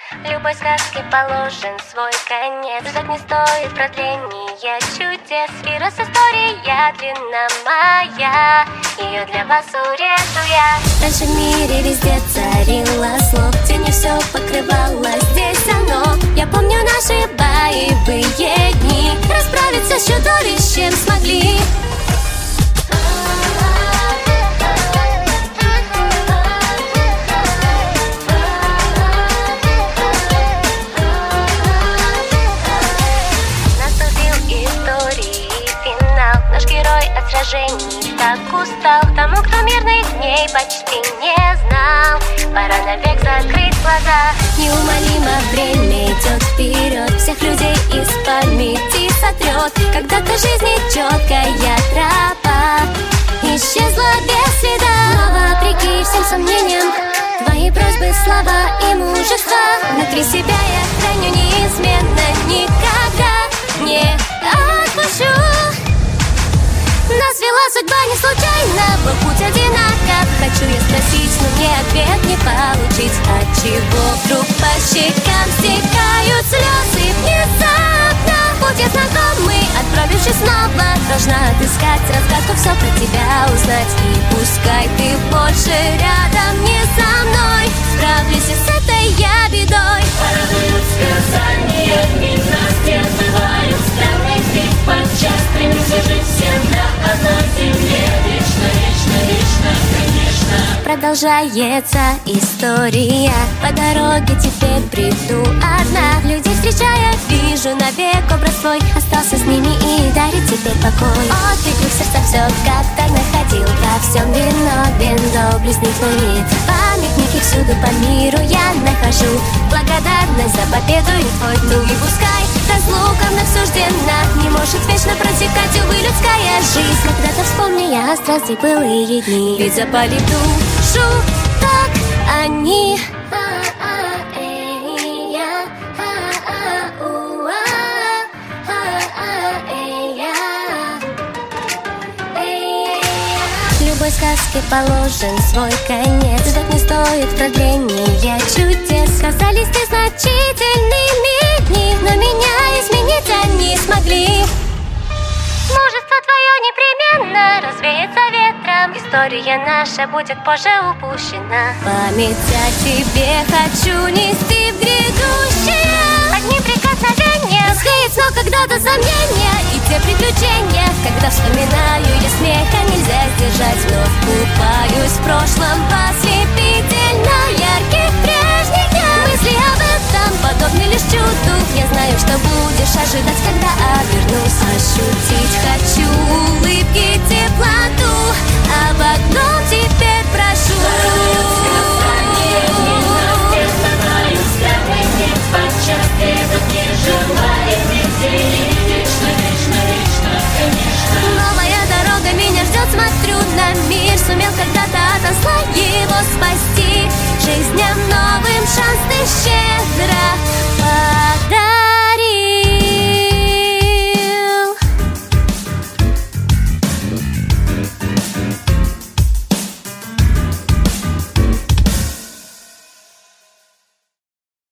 Любой сказке положен свой конец. Ждать не стоит продления чудес. Вирус история длинномая, ее для вас урежу я. Раньше в мире везде царило зло, тени все покрывало, здесь оно. Я помню наши боевые дни, расправиться с чудовищем смогли. От сражений так устал. Тому, кто мирных дней почти не знал, пора навек закрыть глаза. Неумолимо время идет вперед, всех людей из памяти сотрет. Когда-то жизни четкая тропа исчезла без следа. Но вопреки всем сомнениям, твои просьбы, слова и мужество внутри себя я храню неизменно, никогда не отпущу. Нас вела судьба не случайно, был путь одинаков. Хочу я спросить, но мне ответ не получить. Отчего вдруг по щекам стекают слезы внезапно? Путь я знакомый, отправившись снова, должна отыскать разгадку, все про тебя узнать. И пускай ты больше рядом не со мной, справлюсь и с этой я бедой. Порадуют сказания, дни настен бывают странные дни. Подчас стремимся жить всем на одной земле. Вечно, вечно, вечно, конечно. Продолжается история, по дороге теперь приду одна. Людей встречая, вижу навек образ твой, остался с ними и дарит теперь покой. Отклик в сердце все как-то находил, во всем виновен доблестный твой вид. Памятники всюду по миру я нахожу, благодарность за победу и твой труд. И пускай разлука вновь суждена, не может вечно протекать, увы, людская жизнь. Когда-то вспомню я страсти былые дни, ведь запали в душу так они. Любой сказке положен свой конец. Ждать не стоит продления чудес. Казались незначительными дни, но меня изменить они смогли. Мужество твое непременно развеется ветром, история наша будет позже упущена. Память о тебе хочу нести в грядущее. Одним прикосновением склеит снова когда-то сомнения и те приключения, когда вспоминаю я смеха нельзя сдержать. Вновь купаюсь в прошлом ослепительно ярких прежних днях. Мысли об этом подобны лишь чуду. Я знаю, что будешь ожидать, когда обернусь. Ощутить хочу улыбки, теплоту, об одном теперь прошу. Подчас этот не желает видеть. Вечно, вечно, вечно, конечно. Новая дорога меня ждет, смотрю на мир. Сумел когда-то ото зла его спасти. Жизням новым шанс ты щедро подай.